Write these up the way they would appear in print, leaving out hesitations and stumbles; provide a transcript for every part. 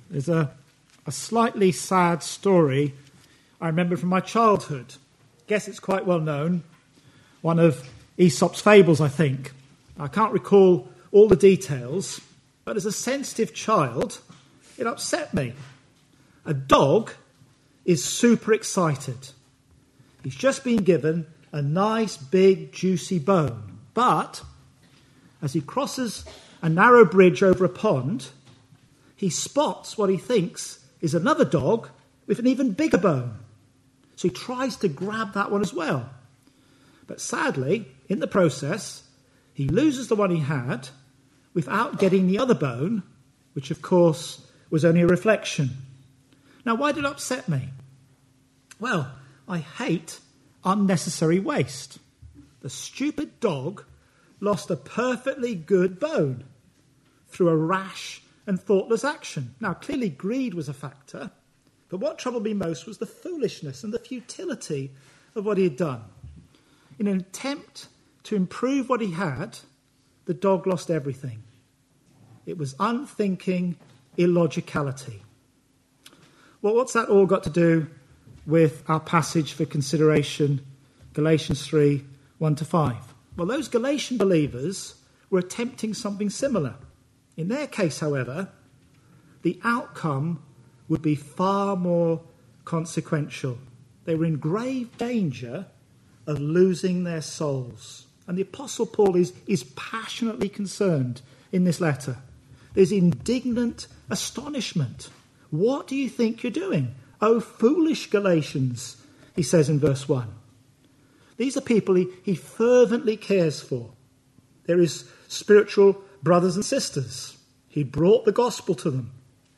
There's a slightly sad story I remember from my childhood. I guess it's quite well known. One of Aesop's fables, I think. I can't recall all the details, but as a sensitive child, it upset me. A dog is super excited. He's just been given a nice, big, juicy bone. But as he crosses a narrow bridge over a pond, he spots what he thinks is another dog with an even bigger bone. So he tries to grab that one as well. But sadly, in the process, he loses the one he had without getting the other bone, which of course was only a reflection. Now, why did it upset me? Well, I hate unnecessary waste. The stupid dog lost a perfectly good bone through a rash and thoughtless action. Now, clearly greed was a factor, but what troubled me most was the foolishness and the futility of what he had done. In an attempt to improve what he had, the dog lost everything. It was unthinking illogicality. Well, what's that all got to do with our passage for consideration, Galatians 3, 1-5? Well, those Galatian believers were attempting something similar. In their case, however, the outcome would be far more consequential. They were in grave danger of losing their souls. And the Apostle Paul is passionately concerned in this letter. There's indignant astonishment. What do you think you're doing? Oh, foolish Galatians, he says in verse 1. These are people he fervently cares for. They're his spiritual brothers and sisters. He brought the gospel to them.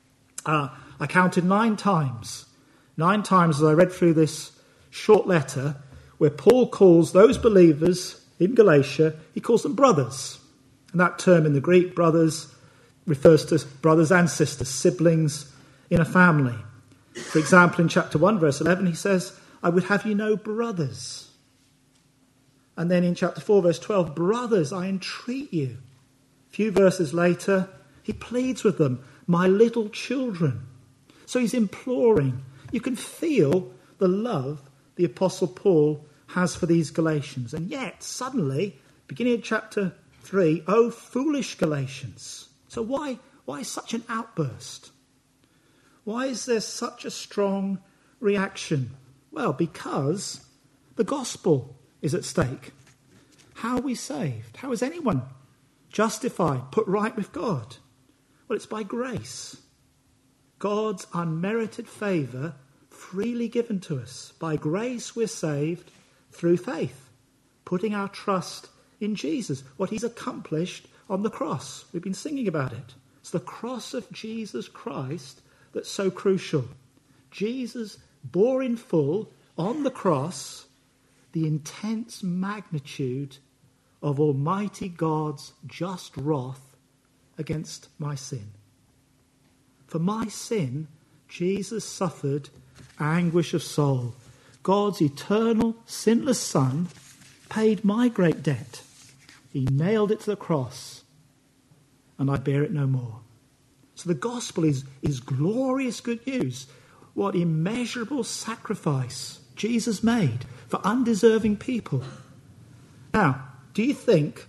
I counted 9 times. 9 times as I read through this short letter where Paul calls those believers in Galatia, he calls them brothers. And that term in the Greek, brothers, refers to brothers and sisters, siblings in a family. For example, in chapter 1, verse 11, he says, I would have you know, brothers. And then in chapter 4, verse 12, brothers, I entreat you. A few verses later, he pleads with them, my little children. So he's imploring. You can feel the love the Apostle Paul has for these Galatians. And yet, suddenly, beginning in chapter 3, oh, foolish Galatians. So why such an outburst? Why is there such a strong reaction? Well, because the gospel is at stake. How are we saved? How is anyone justified, put right with God? Well, it's by grace. God's unmerited favour freely given to us. By grace we're saved through faith, putting our trust in Jesus, what he's accomplished on the cross. We've been singing about it. It's the cross of Jesus Christ that's so crucial. Jesus bore in full on the cross the intense magnitude of Almighty God's just wrath against my sin. For my sin, Jesus suffered anguish of soul. God's eternal, sinless Son paid my great debt. He nailed it to the cross, and I bear it no more. So the gospel is glorious good news. What immeasurable sacrifice Jesus made for undeserving people. Now, do you think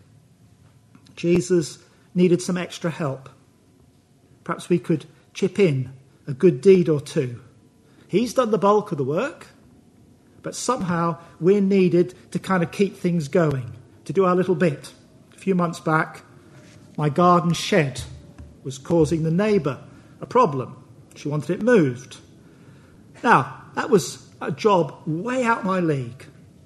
Jesus needed some extra help? Perhaps we could chip in a good deed or two. He's done the bulk of the work, but somehow we're needed to kind of keep things going, to do our little bit. A few months back, my garden shed was causing the neighbour a problem. She wanted it moved. Now, that was a job way out my league.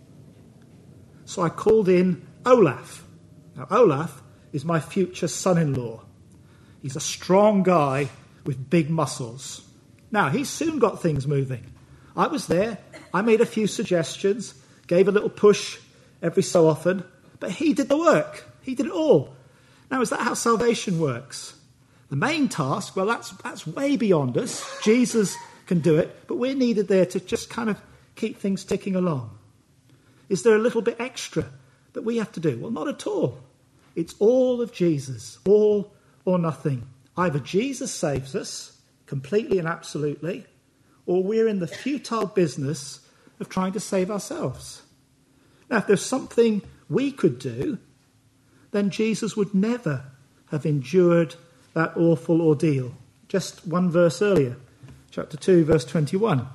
So I called in Olaf. Now, Olaf is my future son-in-law. He's a strong guy with big muscles. Now, he soon got things moving. I was there. I made a few suggestions, gave a little push every so often, but he did the work. He did it all. Now, is that how salvation works? The main task, well, that's way beyond us. Jesus can do it, but we're needed there to just kind of keep things ticking along. Is there a little bit extra that we have to do? Well, not at all. It's all of Jesus, all or nothing. Either Jesus saves us completely and absolutely, or we're in the futile business of trying to save ourselves. Now, if there's something we could do, then Jesus would never have endured that awful ordeal. Just one verse earlier, chapter 2, verse 21.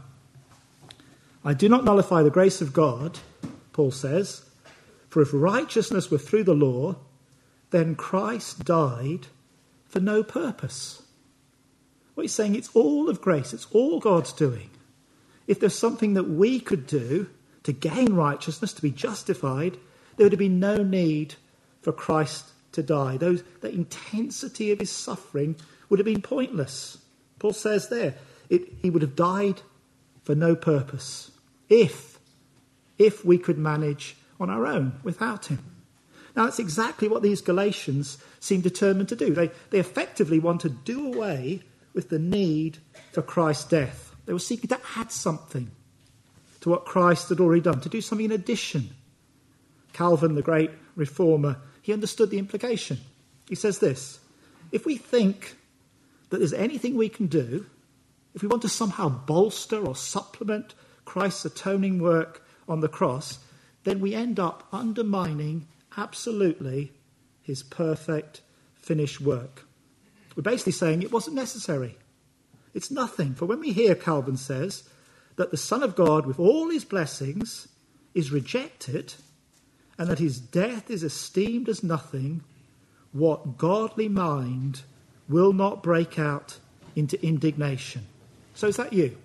I do not nullify the grace of God, Paul says, for if righteousness were through the law, then Christ died for no purpose. What he's saying, it's all of grace, it's all God's doing. If there's something that we could do to gain righteousness, to be justified, there would have been no need for Christ to die. The intensity of his suffering would have been pointless. Paul says there, he would have died for no purpose if we could manage on our own without him. Now, that's exactly what these Galatians seem determined to do. They effectively want to do away with the need for Christ's death. They were seeking to add something to what Christ had already done, to do something in addition. Calvin, the great reformer, he understood the implication. He says this: if we think that there's anything we can do, if we want to somehow bolster or supplement Christ's atoning work on the cross, then we end up undermining absolutely his perfect finished work. We're basically saying it wasn't necessary. It's nothing. For when we hear, Calvin says, that the Son of God with all his blessings is rejected and that his death is esteemed as nothing, what godly mind will not break out into indignation? So is that you?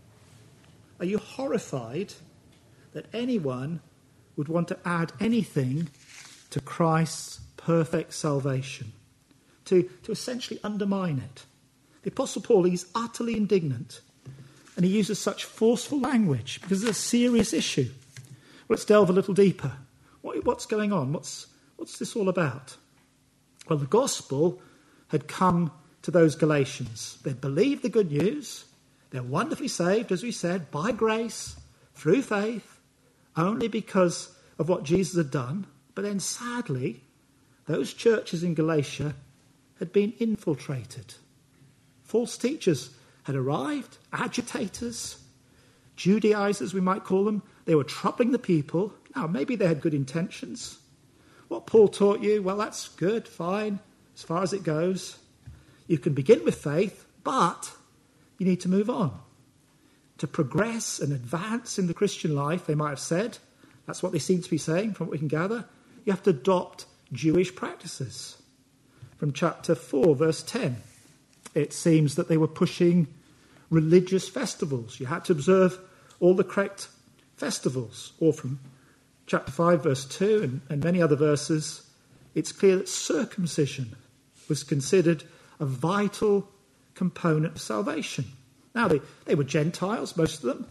Are you horrified that anyone would want to add anything to Christ's perfect salvation, to essentially undermine it? The Apostle Paul, he's utterly indignant, and he uses such forceful language because it's a serious issue. Well, let's delve a little deeper. What's going on? What's this all about? Well, the gospel had come to those Galatians. They believed the good news. They're wonderfully saved, as we said, by grace, through faith, only because of what Jesus had done. But then, sadly, those churches in Galatia had been infiltrated. False teachers had arrived, agitators, Judaizers, we might call them. They were troubling the people. Now, maybe they had good intentions. What Paul taught you, well, that's good, fine, as far as it goes. You can begin with faith, but you need to move on. To progress and advance in the Christian life, they might have said, that's what they seem to be saying from what we can gather, you have to adopt Jewish practices. From chapter 4, verse 10, it seems that they were pushing religious festivals. You had to observe all the correct festivals. Or from chapter 5, verse 2, and many other verses, it's clear that circumcision was considered a vital component of salvation. Now, they were Gentiles, most of them.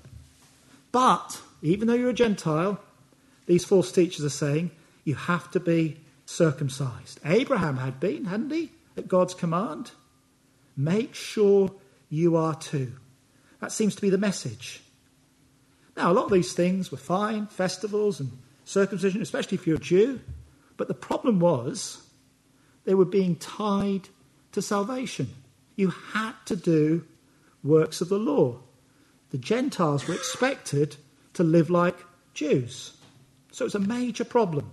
But even though you're a Gentile, these false teachers are saying you have to be circumcised. Abraham had been, hadn't he, at God's command? Make sure you are too. That seems to be the message. Now, a lot of these things were fine, festivals and circumcision, especially if you're a Jew. But the problem was they were being tied to salvation. You had to do works of the law. The Gentiles were expected to live like Jews. So it's a major problem.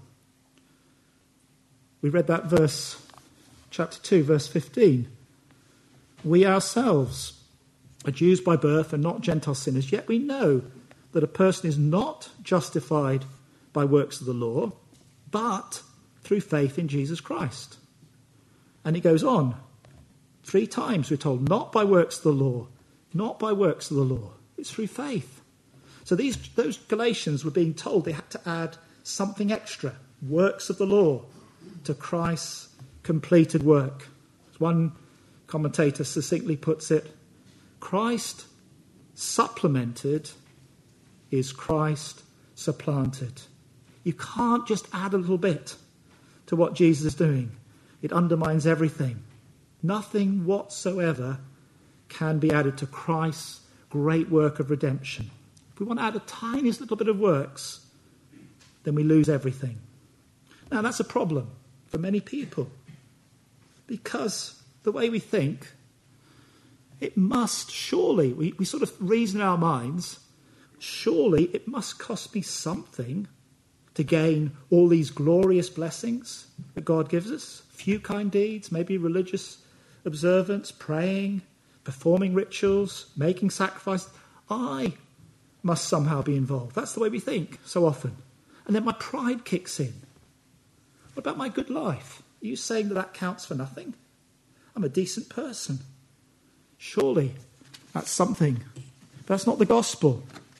We read that verse, chapter 2, verse 15. We ourselves are Jews by birth and not Gentile sinners, yet we know that a person is not justified by works of the law, but through faith in Jesus Christ. And it goes on. 3 times we're told, not by works of the law, not by works of the law. It's through faith. So those Galatians were being told they had to add something extra, works of the law, to Christ's completed work. As one commentator succinctly puts it, Christ supplemented is Christ supplanted. You can't just add a little bit to what Jesus is doing. It undermines everything. Nothing whatsoever can be added to Christ's great work of redemption. If we want to add a tiniest little bit of works, then we lose everything. Now, that's a problem for many people, because the way we think, It must, surely, we sort of reason in our minds, surely it must cost me something to gain all these glorious blessings that God gives us. Few kind deeds, maybe religious observance, praying, performing rituals, making sacrifices. I must somehow be involved. That's the way we think so often. And then my pride kicks in. What about my good life? Are you saying that counts for nothing? I'm a decent person. Surely that's something. But that's not the gospel.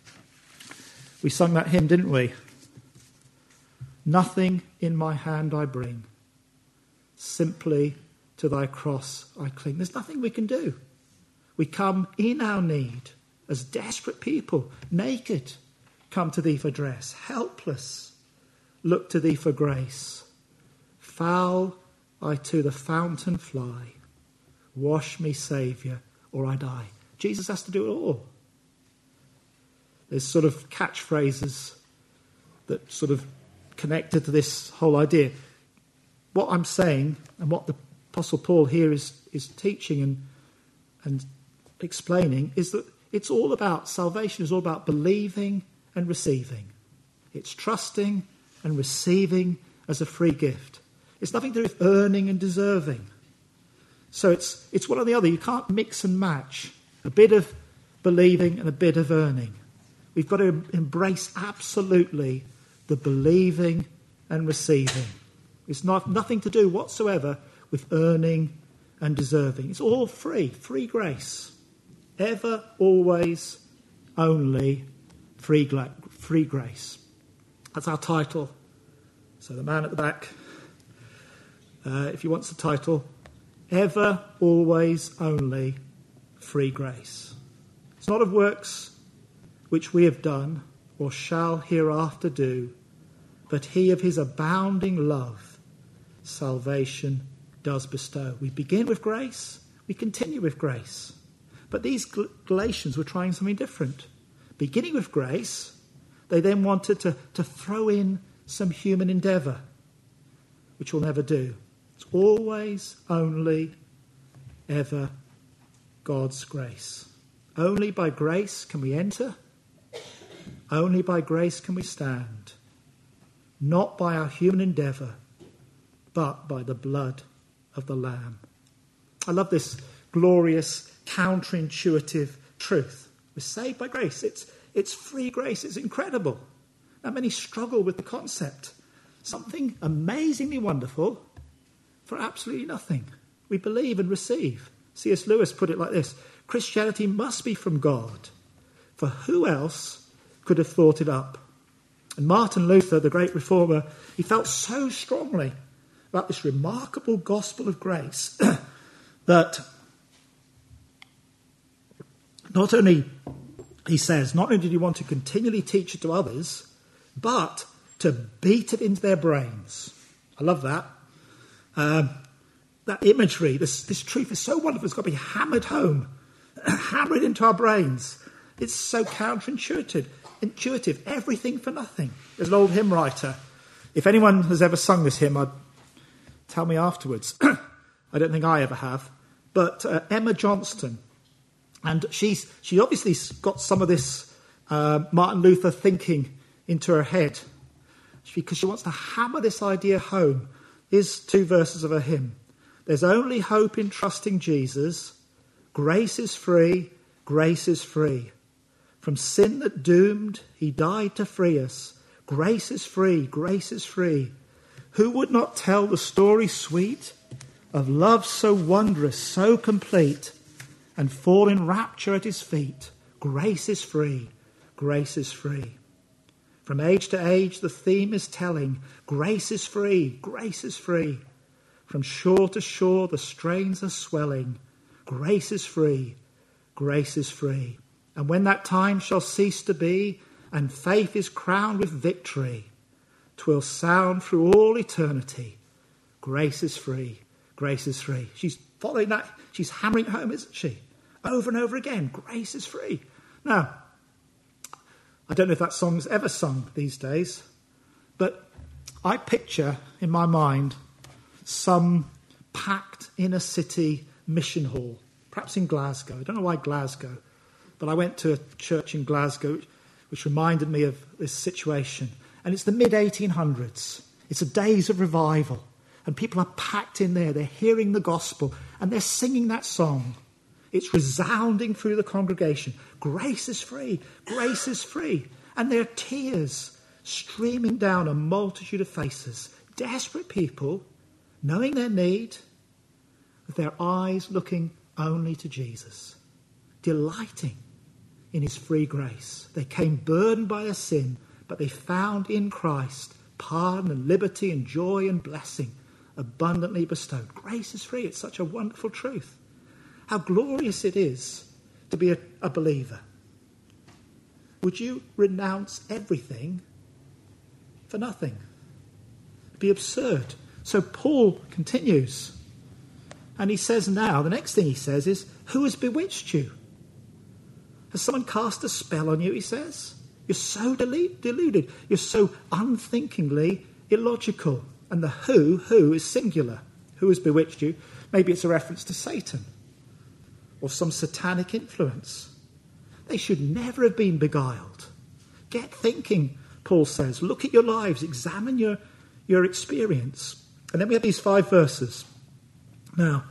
We sung that hymn, didn't we? Nothing in my hand I bring. Simply to thy cross I cling. There's nothing we can do. We come in our need as desperate people, naked, come to thee for dress, helpless, look to thee for grace. Foul I to the fountain fly. Wash me, Saviour, or I die. Jesus has to do it all. There's sort of catchphrases that sort of connected to this whole idea. What I'm saying and what the Apostle Paul here is teaching and explaining is that it's all about salvation, is all about believing and receiving. It's trusting and receiving as a free gift. It's nothing to do with earning and deserving. So it's one or the other. You can't mix and match a bit of believing and a bit of earning. We've got to embrace absolutely the believing and receiving. It's nothing to do whatsoever with earning and deserving. It's all free grace. Ever, always, only free grace. That's our title. So the man at the back, if he wants the title, ever, always, only free grace. It's not of works which we have done or shall hereafter do, but he of his abounding love salvation does bestow. We begin with grace, we continue with grace. But these Galatians were trying something different. Beginning with grace, they then wanted to throw in some human endeavour, which we'll never do. It's always, only, ever God's grace. Only by grace can we enter. Only by grace can we stand. Not by our human endeavour, but by the blood of the Lamb. I love this glorious, counterintuitive truth. We're saved by grace. It's free grace. It's incredible. Now, many struggle with the concept. Something amazingly wonderful for absolutely nothing. We believe and receive. C.S. Lewis put it like this: Christianity must be from God, for who else could have thought it up? And Martin Luther, the great reformer, he felt so strongly about this remarkable gospel of grace that not only, he says, not only did he want to continually teach it to others, but to beat it into their brains. I love that. That imagery, this truth is so wonderful. It's got to be hammered home, hammered into our brains. It's so counterintuitive. Everything for nothing. There's an old hymn writer. If anyone has ever sung this hymn, tell me afterwards. I don't think I ever have. But Emma Johnston. And she obviously got some of this Martin Luther thinking into her head, because she wants to hammer this idea home. Here's 2 verses of her hymn. There's only hope in trusting Jesus. Grace is free, grace is free. From sin that doomed, he died to free us. Grace is free, grace is free. Who would not tell the story sweet of love so wondrous, so complete, and fall in rapture at his feet? Grace is free, grace is free. From age to age the theme is telling, grace is free, grace is free. From shore to shore the strains are swelling, grace is free, grace is free. And when that time shall cease to be, and faith is crowned with victory, 'twill sound through all eternity, grace is free, grace is free. She's following that, she's hammering home, isn't she? Over and over again, grace is free. Now, I don't know if that song's ever sung these days, but I picture in my mind some packed inner city mission hall, perhaps in Glasgow. I don't know why Glasgow, but I went to a church in Glasgow which reminded me of this situation. And it's the mid-1800s. It's a days of revival. And people are packed in there. They're hearing the gospel and they're singing that song. It's resounding through the congregation. Grace is free. Grace is free. And there are tears streaming down a multitude of faces. Desperate people, knowing their need, with their eyes looking only to Jesus, delighting in his free grace. They came burdened by their sin, but they found in Christ pardon and liberty and joy and blessing abundantly bestowed. Grace is free. It's such a wonderful truth. How glorious it is to be a believer. Would you renounce everything for nothing? It'd be absurd. So Paul continues. And he says now, the next thing he says is, who has bewitched you? Has someone cast a spell on you, he says? You're so deluded. You're so unthinkingly illogical. And the who is singular. Who has bewitched you? Maybe it's a reference to Satan or some satanic influence. They should never have been beguiled. Get thinking, Paul says. Look at your lives. Examine your experience. And then we have these 5 verses. Now,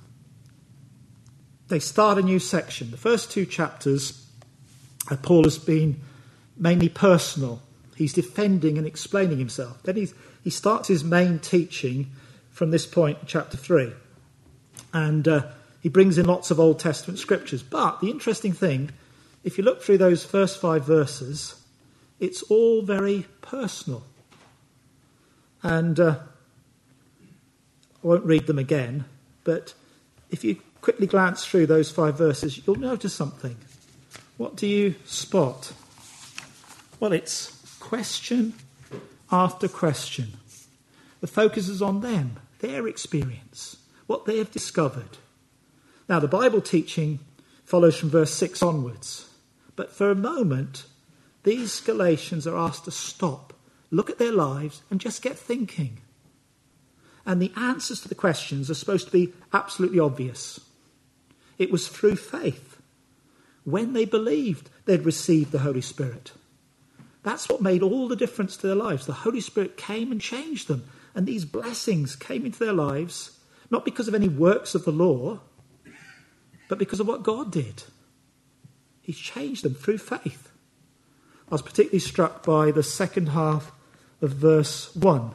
they start a new section. The first 2 chapters, Paul has been mainly personal. He's defending and explaining himself. Then he starts his main teaching from this point, chapter 3. And he brings in lots of Old Testament scriptures. But the interesting thing, if you look through those first 5 verses, it's all very personal. And I won't read them again, but if you quickly glance through those 5 verses, you'll notice something. What do you spot? Well, it's question after question. The focus is on them, their experience, what they have discovered. Now, the Bible teaching follows from verse 6 onwards. But for a moment, these Galatians are asked to stop, look at their lives, and just get thinking. And the answers to the questions are supposed to be absolutely obvious. It was through faith, when they believed they'd received the Holy Spirit. That's what made all the difference to their lives. The Holy Spirit came and changed them. And these blessings came into their lives, not because of any works of the law, but because of what God did. He changed them through faith. I was particularly struck by the second half of verse 1.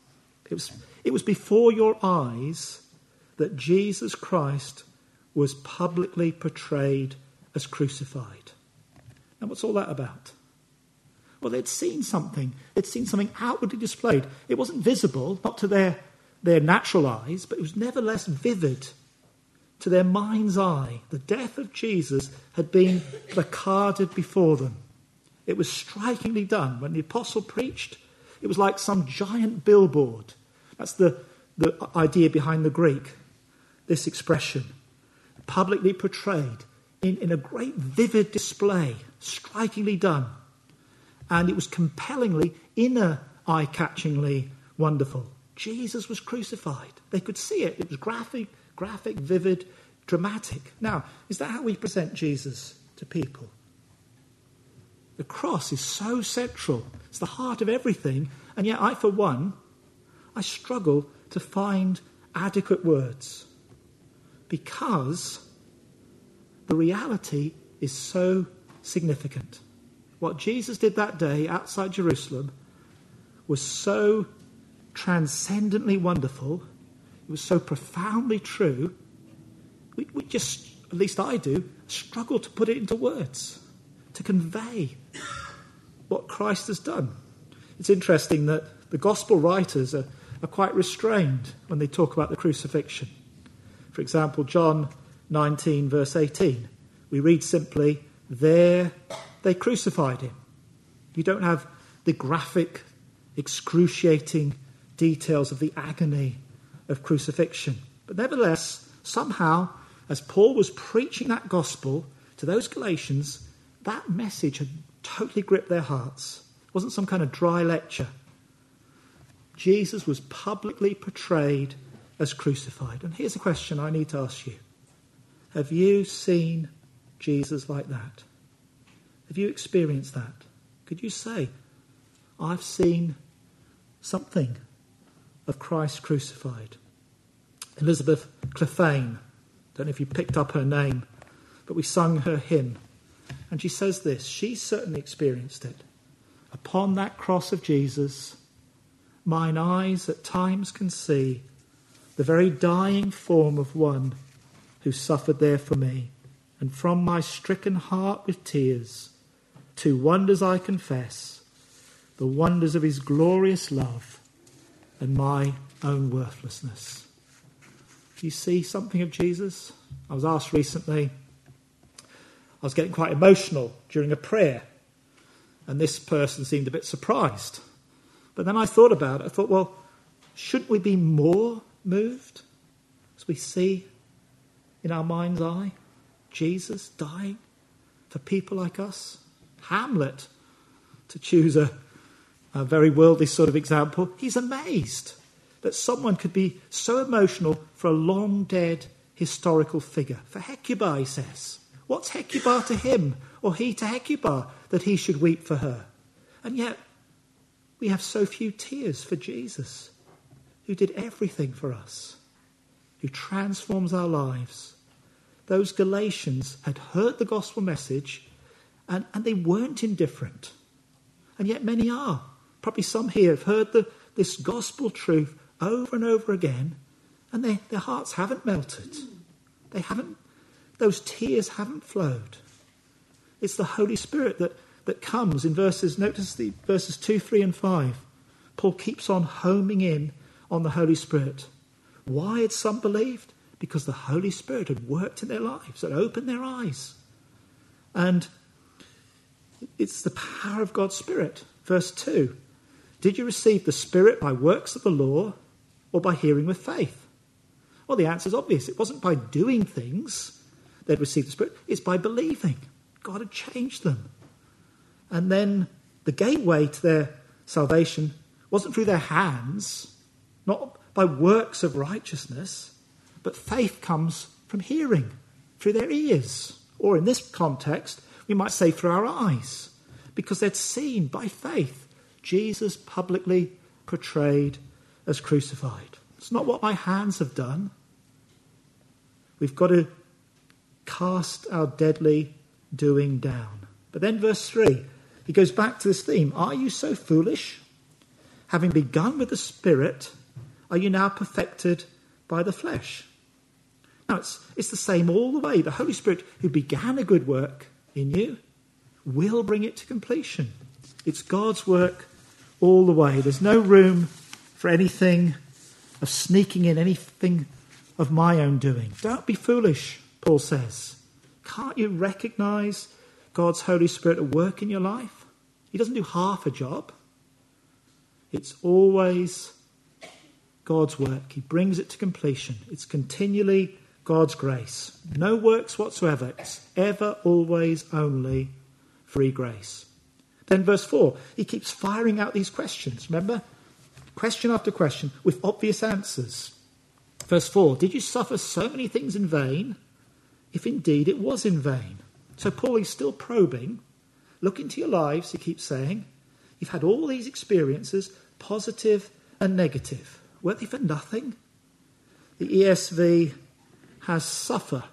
It was before your eyes that Jesus Christ was publicly portrayed as crucified. Now, what's all that about? Well, they'd seen something. They'd seen something outwardly displayed. It wasn't visible, not to their natural eyes, but it was nevertheless vivid to their mind's eye. The death of Jesus had been placarded before them. It was strikingly done. When the apostle preached, it was like some giant billboard. That's the idea behind the Greek, this expression. Publicly portrayed in a great vivid display, strikingly done. And it was compellingly, inner eye-catchingly wonderful. Jesus was crucified. They could see it. It was graphic, vivid, dramatic. Now, is that how we present Jesus to people? The cross is so central. It's the heart of everything. And yet I, for one, I struggle to find adequate words. Because the reality is so significant. What Jesus did that day outside Jerusalem was so transcendently wonderful. It was so profoundly true. We just, at least I do, struggle to put it into words, to convey what Christ has done. It's interesting that the gospel writers are quite restrained when they talk about the crucifixion. For example, John 19, verse 18, we read simply, there they crucified him. You don't have the graphic, excruciating details of the agony of crucifixion. But nevertheless, somehow, as Paul was preaching that gospel to those Galatians, that message had totally gripped their hearts. It wasn't some kind of dry lecture. Jesus was publicly portrayed as crucified. And here's a question I need to ask you. Have you seen Jesus like that? Have you experienced that? Could you say, I've seen something of Christ crucified? Elizabeth Clephane, don't know if you picked up her name, but we sung her hymn. And she says this, she certainly experienced it. Upon that cross of Jesus, mine eyes at times can see the very dying form of one who suffered there for me. And from my stricken heart with tears, two wonders I confess, the wonders of his glorious love and my own worthlessness. Do you see something of Jesus? I was asked recently, I was getting quite emotional during a prayer, and this person seemed a bit surprised. But then I thought about it. I thought, well, shouldn't we be more moved as we see in our mind's eye Jesus dying for people like us? Hamlet, to choose a very worldly sort of example, he's amazed that someone could be so emotional for a long dead historical figure. For Hecuba, he says. What's Hecuba to him, or he to Hecuba, that he should weep for her? And yet, we have so few tears for Jesus, who did everything for us, who transforms our lives. Those Galatians had heard the gospel message, and they weren't indifferent. And yet many are. Probably some here have heard this gospel truth over and over again, and their hearts haven't melted. Those tears haven't flowed. It's the Holy Spirit that comes in verses 2, 3 and 5. Paul keeps on homing in on the Holy Spirit. Why had some believed? Because the Holy Spirit had worked in their lives, had opened their eyes. And it's the power of God's Spirit. Verse 2, did you receive the Spirit by works of the law or by hearing with faith? Well, the answer is obvious. It wasn't by doing things they'd received the Spirit. It's by believing. God had changed them. And then the gateway to their salvation wasn't through their hands, not by works of righteousness, but faith comes from hearing, through their ears. Or in this context, we might say through our eyes, because they'd seen by faith Jesus publicly portrayed as crucified. It's not what my hands have done. We've got to cast our deadly doing down. But then verse 3, he goes back to this theme. Are you so foolish? Having begun with the Spirit, are you now perfected by the flesh? Now, it's the same all the way. The Holy Spirit who began a good work in you will bring it to completion. It's God's work all the way. There's no room for anything of sneaking in, anything of my own doing. Don't be foolish, Paul says. Can't you recognise God's Holy Spirit at work in your life? He doesn't do half a job. It's always God's work. He brings it to completion. It's continually God's grace. No works whatsoever. It's ever, always, only free grace. Then verse 4, he keeps firing out these questions. Remember? Question after question with obvious answers. Verse 4, did you suffer so many things in vain, if indeed it was in vain? So Paul is still probing. Look into your lives, he keeps saying. You've had all these experiences, positive and negative. Weren't they for nothing? The ESV has suffer.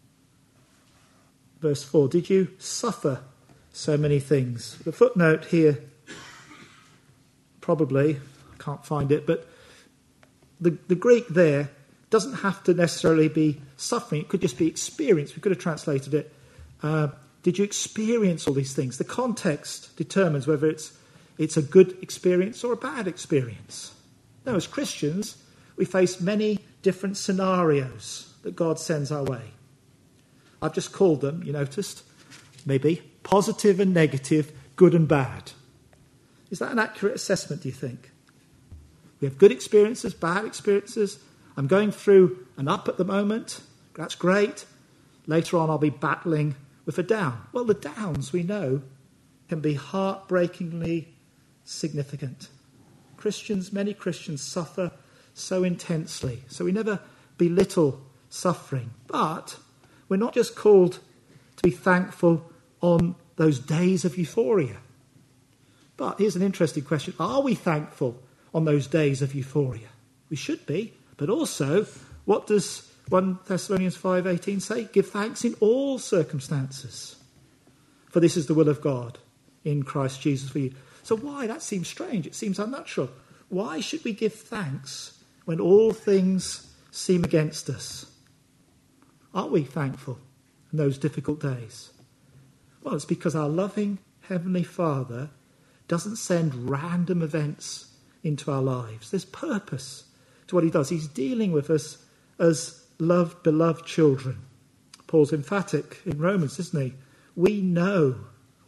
Verse 4, did you suffer so many things? The footnote here, probably, I can't find it, but the Greek there doesn't have to necessarily be suffering. It could just be experience. We could have translated it. Did you experience all these things? The context determines whether it's a good experience or a bad experience. Now, as Christians, we face many different scenarios that God sends our way. I've just called them, you noticed, maybe positive and negative, good and bad. Is that an accurate assessment, do you think? We have good experiences, bad experiences. I'm going through an up at the moment. That's great. Later on, I'll be battling with a down. Well, the downs, we know, can be heartbreakingly significant. Many Christians suffer so intensely. So we never belittle suffering. But We're not just called to be thankful on those days of euphoria. But here's an interesting question. Are we thankful on those days of euphoria? We should be. But also, what does 1 Thessalonians 5:18 say? Give thanks in all circumstances. For this is the will of God in Christ Jesus for you. So why? That seems strange. It seems unnatural. Why should we give thanks when all things seem against us? Aren't we thankful in those difficult days? Well, it's because our loving Heavenly Father doesn't send random events into our lives. There's purpose to what he does. He's dealing with us as loved, beloved children. Paul's emphatic in Romans, isn't he? We know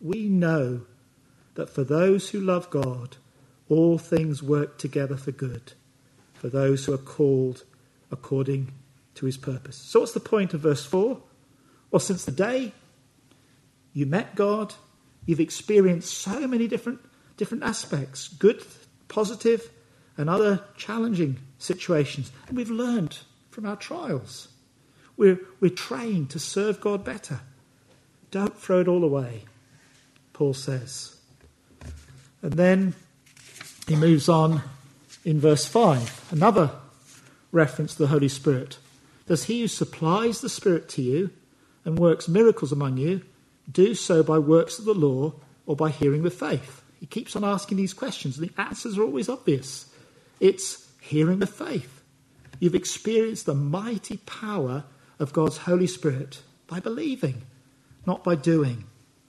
that for those who love God, all things work together for good, for those who are called according to his purpose. So what's the point of verse 4? Well, since the day you met God, you've experienced so many different aspects, good, positive, and other challenging situations. And we've learned from our trials. We're trained to serve God better. Don't throw it all away, Paul says. And then he moves on in verse 5, another reference to the Holy Spirit. Does he who supplies the Spirit to you and works miracles among you do so by works of the law or by hearing with faith? He keeps on asking these questions, and the answers are always obvious. It's hearing with faith. You've experienced the mighty power of God's Holy Spirit by believing, not by doing.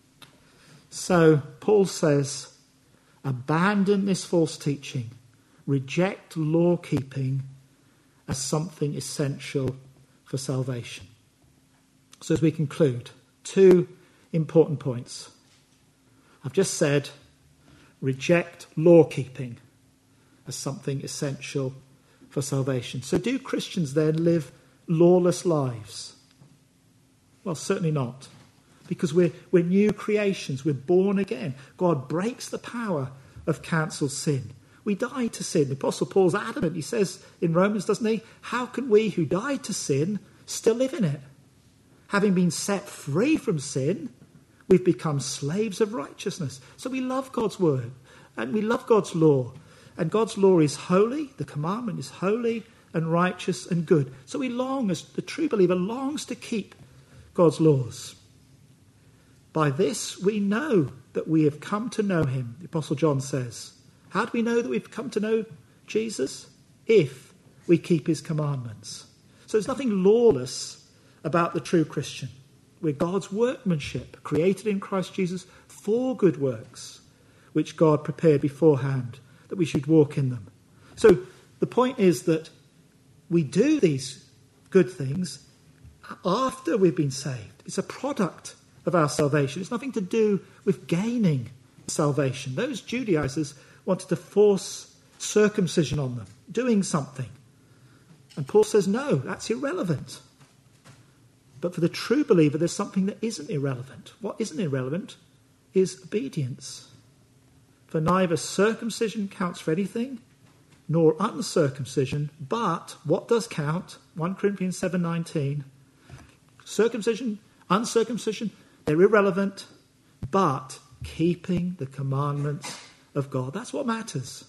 So Paul says, abandon this false teaching. Reject law-keeping as something essential for salvation. So as we conclude, 2 important points. I've just said, reject law-keeping as something essential for salvation. So do Christians then live lawless lives? Well, certainly not. Because we're new creations. We're born again. God breaks the power of cancelled sin. We died to sin. The Apostle Paul's adamant. He says in Romans, doesn't he? How can we who died to sin still live in it? Having been set free from sin, we've become slaves of righteousness. So we love God's word and we love God's law. And God's law is holy. The commandment is holy and righteous and good. So we long, as the true believer longs to keep God's laws. By this we know that we have come to know him, the Apostle John says. How do we know that we've come to know Jesus? If we keep his commandments. So there's nothing lawless about the true Christian. We're God's workmanship, created in Christ Jesus for good works, which God prepared beforehand, that we should walk in them. So the point is that we do these good things after we've been saved. It's a product of our salvation. It's nothing to do with gaining salvation. Those Judaizers wanted to force circumcision on them, doing something. And Paul says, no, that's irrelevant. But for the true believer, there's something that isn't irrelevant. What isn't irrelevant is obedience. For neither circumcision counts for anything, nor uncircumcision, but what does count? 1 Corinthians 7:19. Circumcision, uncircumcision, they're irrelevant, but keeping the commandments of God. That's what matters.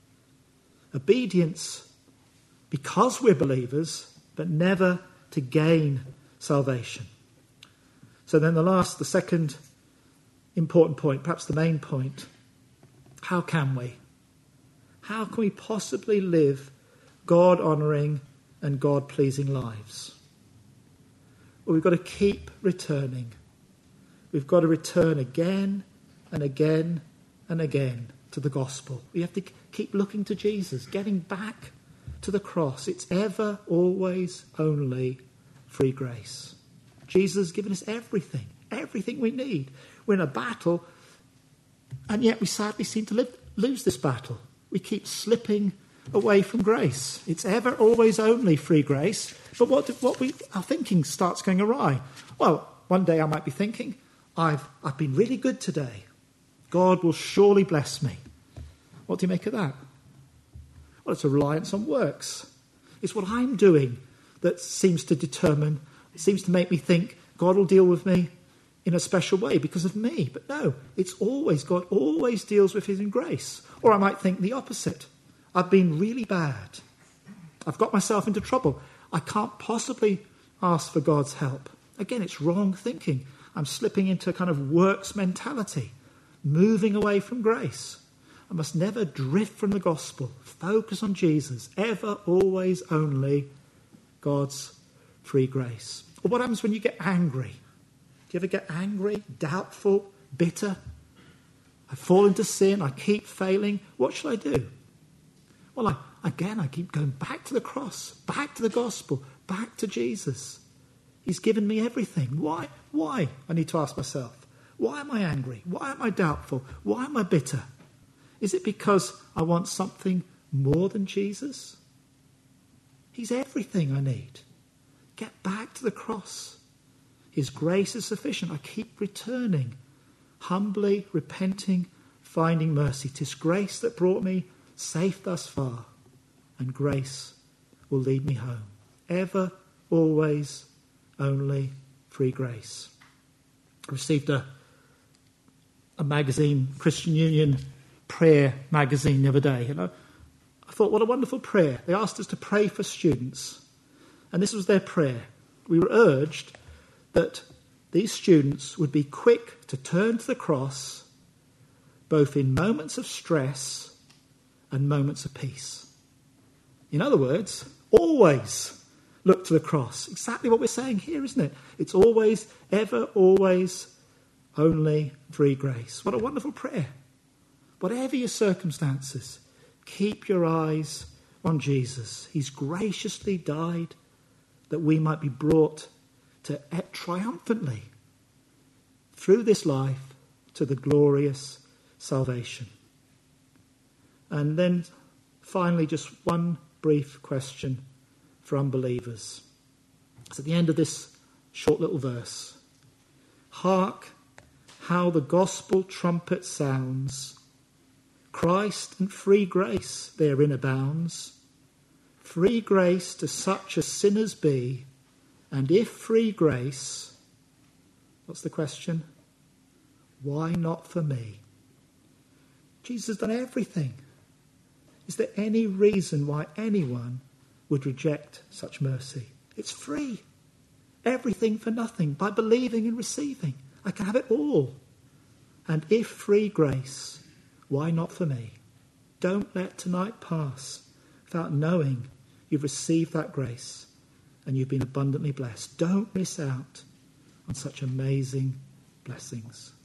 Obedience because we're believers, but never to gain salvation. So then the second important point, perhaps the main point, how can we? How can we possibly live God-honouring and God-pleasing lives? Well, we've got to keep returning. We've got to return again and again and again to the gospel. We have to keep looking to Jesus, getting back to the cross. It's ever, always, only free grace. Jesus has given us everything we need. We're in a battle, and yet we sadly seem to lose this battle. We keep slipping away from grace. It's ever, always, only free grace. But our thinking starts going awry. Well, one day I might be thinking, I've been really good today. God will surely bless me. What do you make of that? Well, it's a reliance on works. It's what I'm doing that seems to determine It seems to make me think God will deal with me in a special way because of me. But no, it's always, God always deals with us in grace. Or I might think the opposite. I've been really bad. I've got myself into trouble. I can't possibly ask for God's help. Again, it's wrong thinking. I'm slipping into a kind of works mentality, moving away from grace. I must never drift from the gospel. Focus on Jesus. Ever, always, only God's free grace. Or what happens when you get angry? Do you ever get angry, doubtful, bitter? I fall into sin. I keep failing. What shall I do? Well, I keep going back to the cross, back to the gospel, back to Jesus. He's given me everything. Why? I need to ask myself. Why am I angry? Why am I doubtful? Why am I bitter? Is it because I want something more than Jesus? He's everything I need. Get back to the cross. His grace is sufficient. I keep returning, humbly repenting, finding mercy. 'Tis grace that brought me safe thus far, and grace will lead me home. Ever, always, only free grace. I received a magazine, Christian Union prayer magazine, the other day. And I thought, what a wonderful prayer. They asked us to pray for students. And this was their prayer. We were urged that these students would be quick to turn to the cross, both in moments of stress and moments of peace. In other words, always look to the cross. Exactly what we're saying here, isn't it? It's always, ever, always, only free grace. What a wonderful prayer. Whatever your circumstances, keep your eyes on Jesus. He's graciously died that we might be brought to triumphantly through this life to the glorious salvation. And then finally, just one brief question for unbelievers. It's at the end of this short little verse. Hark how the gospel trumpet sounds. Christ and free grace therein abounds. Free grace to such as sinners be. And if free grace, what's the question? Why not for me? Jesus has done everything. Is there any reason why anyone would reject such mercy? It's free. Everything for nothing by believing and receiving. I can have it all. And if free grace, why not for me? Don't let tonight pass without knowing you've received that grace and you've been abundantly blessed. Don't miss out on such amazing blessings.